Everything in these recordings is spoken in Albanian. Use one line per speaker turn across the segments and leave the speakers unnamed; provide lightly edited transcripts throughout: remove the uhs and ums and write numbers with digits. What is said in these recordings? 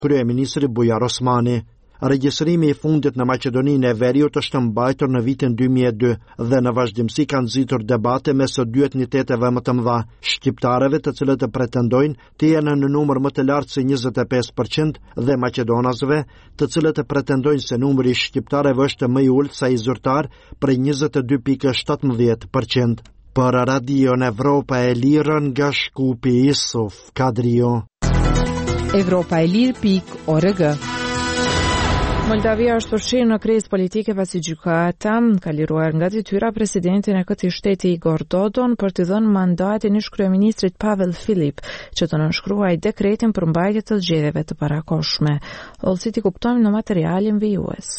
kryeministri Bujar Osmani. Regjistrimi I fundit në Maqedoninë e Veriut është mbajtur në vitin 2002 dhe në vazhdimsi kanë nxitur debate mes së dy etniteteve më të mëdha, shqiptarëve të cilët pretendojnë të jenë në numër më të lartë se 25% dhe maqedonasëve, të cilët pretendojnë se numri I shqiptarëve është më I ulët sa I zyrtar për 22.17%. Për Radion Evropa e Lirë nga Shkupi Isuf Kadrio.
Evropaelir.org. Moldavia është përfshirë në krizë politike pasi gjykata ka liruar nga detyra presidentin e këtij shteti Igor Dodon për të dhënë mandatin ish kryeministrit Pavel Filip që të nënshkruajë dekretin për mbajtje të zgjedhjeve të parakohshme. Ose ti kuptojmë në materialin vijues.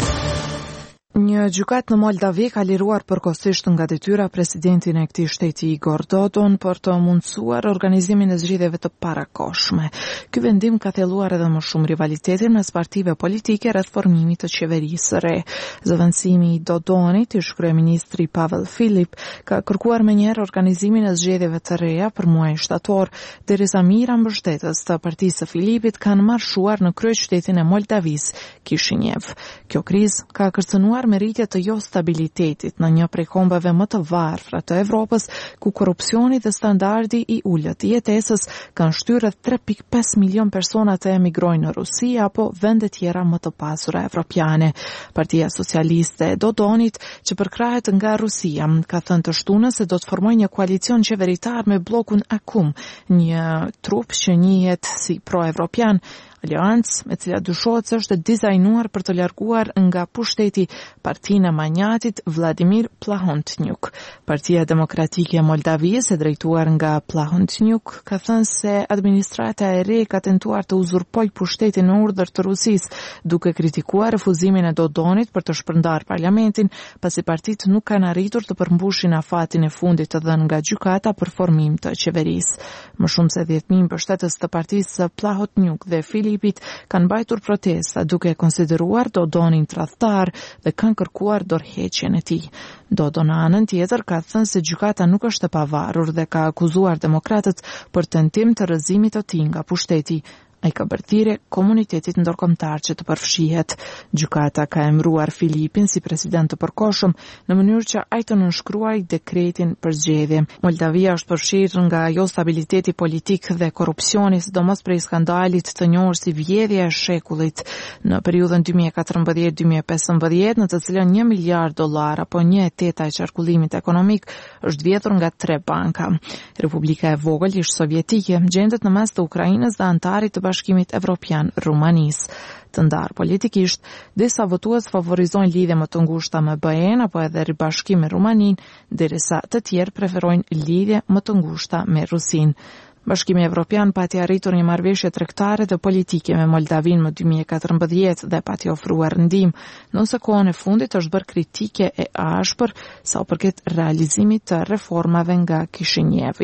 Një gjykat në Moldavi ka liruar përkohësisht nga detyra presidentin e këtij shteti Igor Dodon për të mundësuar organizimin e zgjedhjeve të parakohshme. Ky vendim ka thelluar edhe më shumë rivalitetin mes partive politike rreth formimit të qeverisë së re. Zëvendësimi I Dodonit, ish kryeministri Pavel Filip, ka kërkuar menjëherë organizimin e zgjedhjeve të reja për muajin shtator, derisa mijëra mbështetës të partisë së Filipit kanë marshuar në kryeqytetin e Moldavisë, Kishinev. Kjo krizë ka kërcënuar meritje të jo stabilitetit në një prej kombeve më të varfra të Evropës, ku korrupsioni dhe standardi I ulët I jetesës kanë shtyrë rreth 3.5 milion persona të emigrojnë në Rusi apo vende tjera më të pasura evropiane. Partia Socialiste e Dodonit, që përkrahet nga Rusia, ka thënë të shtunës se do të formojë një koalicion qeveritar me bllokun Akum, një trup që njihet si pro-evropian, aleancë me cila dyshohet se është dizajnuar për të larguar nga pushteti partinë e manjatit Vladimir Plahotniuc. Partia Demokratike e Moldavisë, e drejtuar nga Plahotniuc, ka thënë se administrata e re ka tentuar të uzurpojë pushtetin në urdhër të Rusisë, duke kritikuar refuzimin e Dodonit për të shpërndarë parlamentin, pasi partitë nuk kanë arritur të përmbushin afatin e fundit të dhënë nga gjykata për formim të qeverisë. Më shumë se 10.000 mbështetës të partisë së Plahotniuc dhe Filipit kanë mbajtur protesta duke konsideruar Dodonin tradhtar dhe kanë kërkuar dorëheqjen e tij. Dodon në anën tjetër ka thënë se gjykata nuk është e pavarur dhe ka akuzuar demokratët për tentim të rrëzimit të tij nga pushteti. Ai ka bërthirrje komunitetit ndërkombëtar që të përfshihet. Gjykata ka emëruar Filipin si president të përkohshëm në mënyrë që ai të nënshkruajë dekretin për zgjedhje. Moldavia është përfshirë nga jo stabiliteti politik dhe korrupsioni, sidomos prej skandalit të njohur si vjedhja e shekullit në periudhën 2014-2015, në të cilën $1 miliard apo 1/8 e qarkullimit ekonomik është vjedhur nga 3 banka. Republika e vogël ish sovjetike gjendet në mes të Ukrainës dhe antarit të Bashkimit Evropian Rumanisë. Të ndarë politikisht, disa votues favorizojnë lidhje më të ngushta me BE-n apo edhe ribashkim me Rumaninë, derisa të tjerë preferojnë lidhje më të ngushta me Rusinë. Bashkimi Evropian pati arritur një marrëveshje tregtare dhe politike me Moldavinë më 2014 dhe pati ofruar ndihmë, nëse kohën e fundit është bërë kritike e ashpër sa u përket realizimit të reformave nga Kishinevi.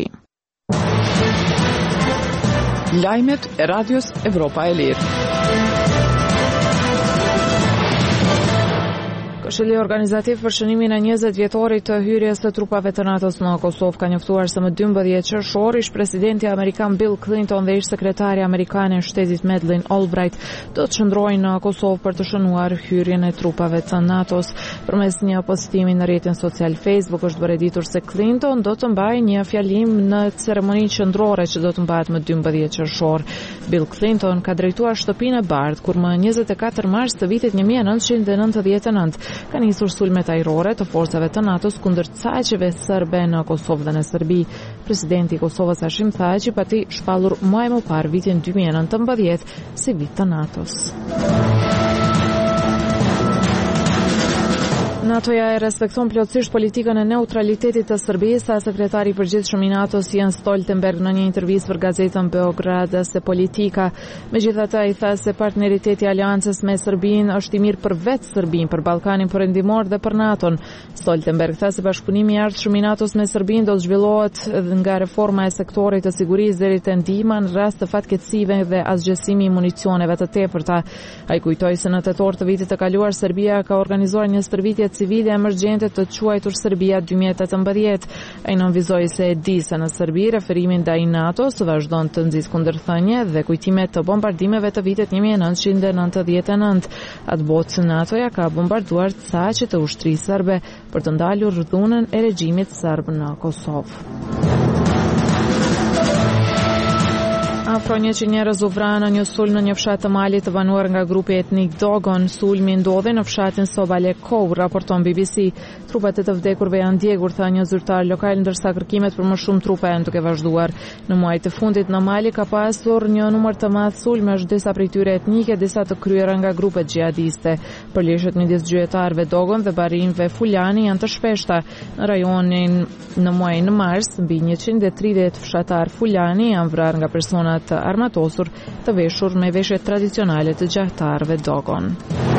Lajmet e Radios Evropa e Lirë. Këshilli organizativ për shënimin e 20 vjetorit të hyrjes të trupave të NATO-s në Kosovë ka njoftuar se më 12 qershor ish presidenti amerikan Bill Clinton dhe ish sekretari amerikan e shtetit Madeleine Albright do të qëndrojnë në Kosovë për të shënuar hyrjen e trupave të NATO-s. Përmes një postimi në rrjetin social Facebook është bërë ditur se Clinton do të mbajë një fjalim në ceremoninë qendrore që do të mbahet më 12 qershor. Bill Clinton ka drejtuar shtëpinë e bardhë kur më 24 mars të vitit 1999 ka nisur sulmet ajrore të forcave të NATO-s kundër caqeve serbe në Kosovë dhe në Serbi. Presidenti I Kosovës Hashim Thaçi pati shpallur muaj më parë vitin 2019 si vit të NATO-s. NATO-ja e respekton plotësisht politikën e neutralitetit të Serbisë, sa sekretari I përgjithshëm I NATO-s Jens Stoltenberg në një intervistë për gazetën Beograd se Politika. Megjithatë, ai tha se partneriteti I aleancës me Serbinë është I mirë për vetë Serbinë, për Ballkanin perëndimor dhe për NATO-n. Stoltenberg tha se bashkëpunimi I ardhshëm I NATO-s me Serbinë do të zhvillohet nga reforma e sektorit të sigurisë deri te ndihma në rast të fatkeqësive dhe asgjësimi I municioneve të tepërta. Ai kujtoi se në tetor të vitit të kaluar Serbia ka organizuar një stërvitje civile emergjente të quajtur Serbia 2018. Ai nënvizoi se e di se në Serbi referimin ndaj NATO-s vazhdon të nxisë kundërthënie dhe kujtime të bombardimeve të vitit 1999. Atë botë NATO-ja ka bombarduar saqe të ushtrisë serbe për të ndalur dhunën e regjimit serb në Kosovë. Afro 100 njerëz u vranë në një sulm në një fshat të Malit të banuar nga grupi etnik Dogon. Sulmi ndodhi në fshatin Sobalekov, raporton BBC. Trupat e të vdekurve janë djegur, tha një zyrtar lokal, ndërsa kërkimet për më shumë trupa janë duke vazhduar. Në muajt të fundit në Mali ka pasur një numër të madh sulmesh, disa prej tyre etnike, disa të kryera nga grupet xhihadiste. Përleshjet midis gjyqtarëve Dogon dhe barinëve Fulani janë të shpeshta. Në rajonin në muajin mars, mbi 130 fshatar Fulani janë vrarë nga persona të armatosur të veshur me veshje tradicionale të gjahtarëve Dogon.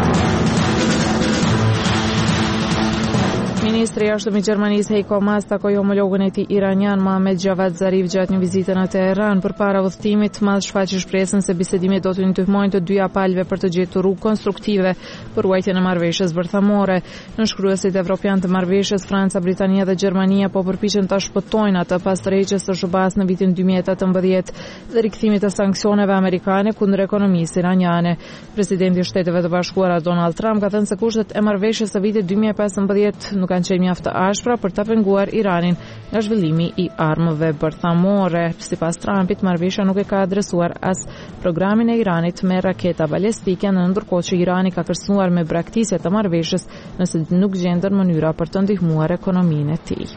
Ministri i jashtëm i Gjermanisë Heiko Maas takoi homologën e tij iranian Mohammad Javad Zarif gjatë një vizite në Teheran. Përpara udhëtimit, Maas shfaqi shpresën se bisedimit do të ndihmojnë të dyja palëve për të gjetur rrugë konstruktive për ruajtjen e marrëveshjes bërthamore. Nënshkruesit evropian të marrëveshjes, Franca, Britania dhe Gjermania po përpiqen ta shpëtojnë atë pas tërheqjes së SBA-s në vitin 2018 dhe rikthimit të sanksioneve amerikane kundër ekonomisë iraniane. Presidenti i Shteteve të Bashkuara Donald Trump ka thënë se kushtet e marrëveshjes së vitit 2015 nuk kanë qenë mjaft të ashpra për ta penguar Iranin nga zhvillimi i armëve bërthamore. Sipas Trumpit, marrëveshja nuk e ka adresuar as programin e Iranit me raketa balistike, ndërkohë që Irani ka kërcënuar me braktisje të marrëveshjes nëse nuk gjenden mënyra për të ndihmuar ekonominë e tij.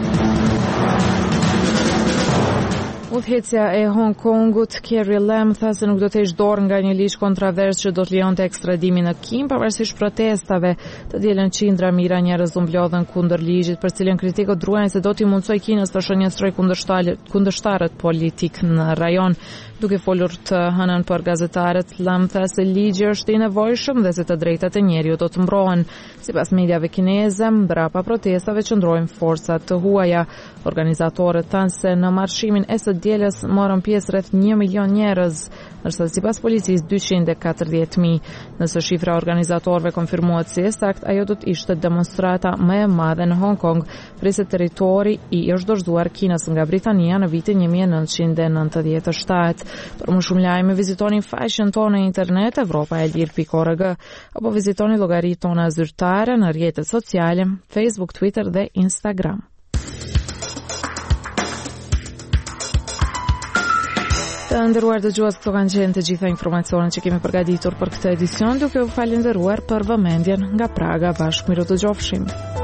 Udhëheqësja e Hong Kongut, Carrie Lam, tha se nuk do të heqë dorë nga një ligj kontrovers që do të lejonte ekstradimin në Kim, pavarësisht protestave. Të dielën qindra mijëra njerëz u mblodhen kundër ligjit, për cilën kritikët druajnë se do t'i mundsoj Kinës të shënjestrojë kundërshtarët politik në rajon. Duke folur të hënën për gazetarët, Lam tha se ligji është i nevojshëm dhe se të drejtat e njeriut do të mbrohen. Sipas mediave kineze, mbrapa protestave qëndrojnë forcat të huaja. Organizatorët thanë se në marshimin e së dielës morën pjesë rreth 1 milion njerëz, ndërsa sipas policisë 240.000. Nëse shifra organizatorëve konfirmohet si sakt, ajo do të ishte demonstrata më e madhe në Hong Kong, pse territori i është dorëzuar Kinës nga Britania në vitin 1997. Për më shumë lajme, vizitoni faqen tonë në internet evropaelir.org apo vizitoni llogaritë tona zyrtare në rrjetet sociale, Facebook, Twitter dhe Instagram. Të nderuar dëgjues, këto kanë qenë të gjitha informacionet që kemi përgatitur për këtë edicion, duke u falendëruar për vëmendjen nga Praga. Bashkë miru të gjofshim.